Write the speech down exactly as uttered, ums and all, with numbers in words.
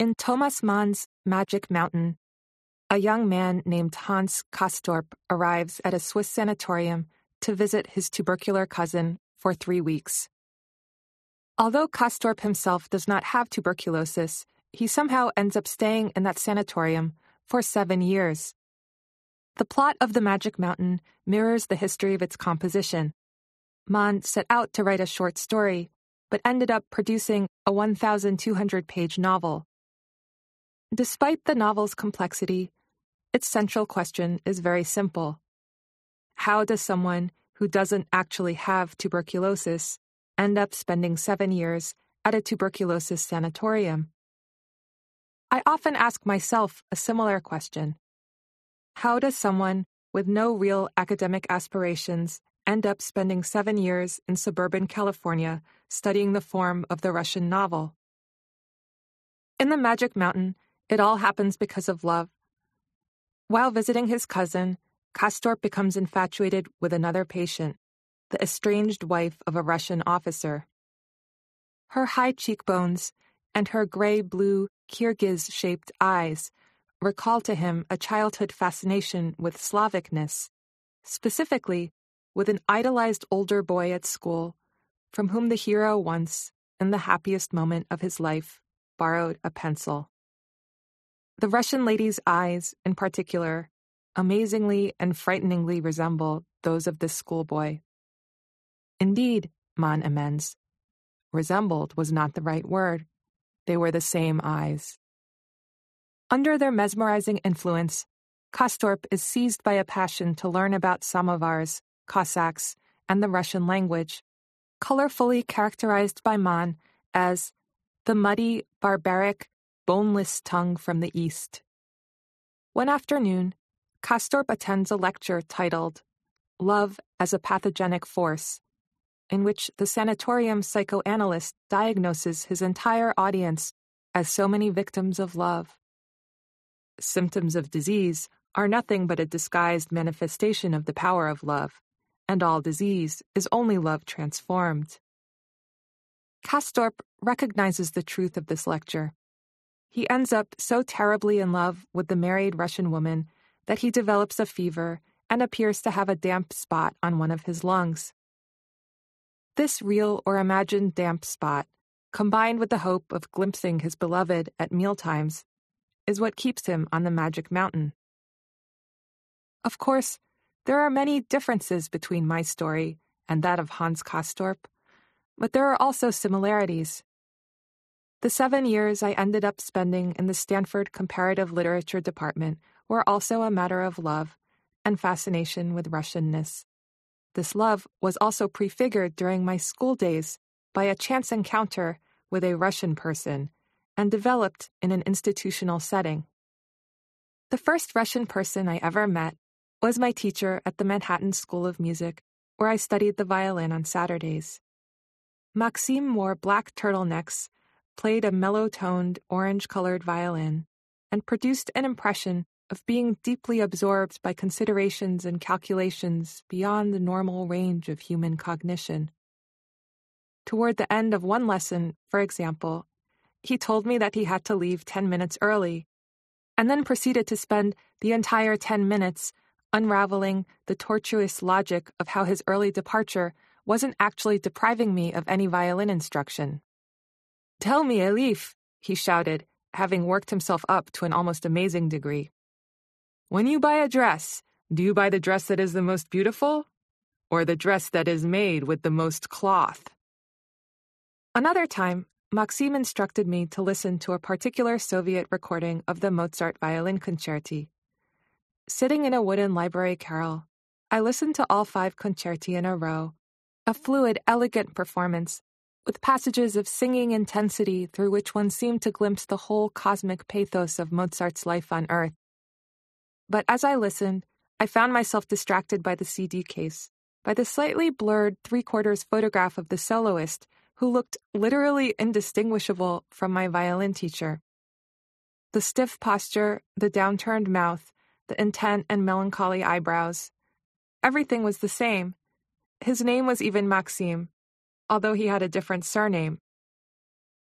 In Thomas Mann's Magic Mountain, a young man named Hans Castorp arrives at a Swiss sanatorium to visit his tubercular cousin for three weeks. Although Castorp himself does not have tuberculosis, he somehow ends up staying in that sanatorium for seven years. The plot of The Magic Mountain mirrors the history of its composition. Mann set out to write a short story, but ended up producing a one thousand two hundred page novel. Despite the novel's complexity, its central question is very simple. How does someone who doesn't actually have tuberculosis end up spending seven years at a tuberculosis sanatorium? I often ask myself a similar question. How does someone with no real academic aspirations end up spending seven years in suburban California studying the form of the Russian novel? In The Magic Mountain, it all happens because of love. While visiting his cousin, Castorp becomes infatuated with another patient, the estranged wife of a Russian officer. Her high cheekbones and her gray-blue Kyrgyz-shaped eyes recall to him a childhood fascination with Slavicness, specifically with an idolized older boy at school from whom the hero once, in the happiest moment of his life, borrowed a pencil. The Russian lady's eyes, in particular, amazingly and frighteningly resemble those of this schoolboy. Indeed, Mann amends, resembled was not the right word. They were the same eyes. Under their mesmerizing influence, Castorp is seized by a passion to learn about samovars, Cossacks, and the Russian language, colorfully characterized by Mann as the muddy, barbaric, boneless tongue from the East. One afternoon, Castorp attends a lecture titled Love as a Pathogenic Force, in which the sanatorium psychoanalyst diagnoses his entire audience as so many victims of love. Symptoms of disease are nothing but a disguised manifestation of the power of love, and all disease is only love transformed. Castorp recognizes the truth of this lecture. He ends up so terribly in love with the married Russian woman that he develops a fever and appears to have a damp spot on one of his lungs. This real or imagined damp spot, combined with the hope of glimpsing his beloved at mealtimes, is what keeps him on the Magic Mountain. Of course, there are many differences between my story and that of Hans Castorp, but there are also similarities. The seven years I ended up spending in the Stanford Comparative Literature Department were also a matter of love and fascination with Russianness. This love was also prefigured during my school days by a chance encounter with a Russian person and developed in an institutional setting. The first Russian person I ever met was my teacher at the Manhattan School of Music, where I studied the violin on Saturdays. Maxim wore black turtlenecks, played a mellow-toned, orange-colored violin, and produced an impression of being deeply absorbed by considerations and calculations beyond the normal range of human cognition. Toward the end of one lesson, for example, he told me that he had to leave ten minutes early, and then proceeded to spend the entire ten minutes unraveling the tortuous logic of how his early departure wasn't actually depriving me of any violin instruction. "Tell me, Elif," he shouted, having worked himself up to an almost amazing degree. "When you buy a dress, do you buy the dress that is the most beautiful, or the dress that is made with the most cloth?" Another time, Maxim instructed me to listen to a particular Soviet recording of the Mozart Violin Concerti. Sitting in a wooden library carrel, I listened to all five concerti in a row, a fluid, elegant performance, with passages of singing intensity through which one seemed to glimpse the whole cosmic pathos of Mozart's life on Earth. But as I listened, I found myself distracted by the C D case, by the slightly blurred three-quarters photograph of the soloist, who looked literally indistinguishable from my violin teacher. The stiff posture, the downturned mouth, the intent and melancholy eyebrows. Everything was the same. His name was even Maxim, although he had a different surname,